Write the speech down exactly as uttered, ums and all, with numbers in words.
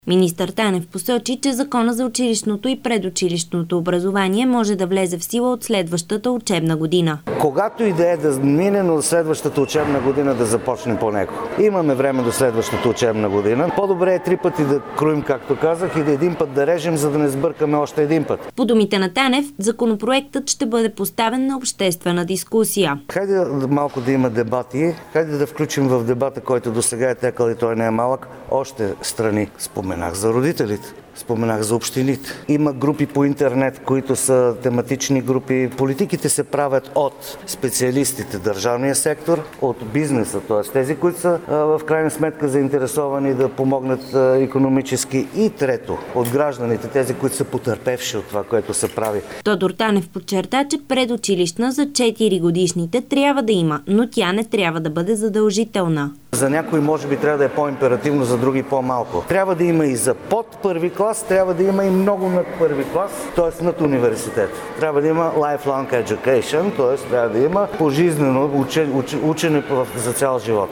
Министър Танев посочи, че Закона за училищното и предучилищното образование може да влезе в сила от следващата учебна година. Когато и да е да мине, но следващата учебна година да започне по него. Имаме време до следващата учебна година. По-добре е три пъти да кроим, както казах, и да един път да режем, за да не сбъркаме още един път. По думите на Танев, законопроектът ще бъде поставен на обществена дискусия. Хайде малко да има дебати, хайде да включим в дебата, който до сега е текал и той не е малък, още страни. Споменах за родителите, споменах за общините. Има групи по интернет, които са тематични групи. Политиките се правят от специалистите, държавния сектор, от бизнеса, т.е. тези, които са в крайна сметка заинтересовани да помогнат икономически, и трето, от гражданите, тези, които са потърпевши от това, което се прави. Тодор Танев подчерта, че предучилищна за четири годишните трябва да има, но тя не трябва да бъде задължителна. За някои може би трябва да е по-императивно, за други по-малко. Трябва да има и за под първи клас, трябва да има и много над първи клас, т.е. над университет. Трябва да има lifelong education, т.е. трябва да има пожизнено учене за цял живот.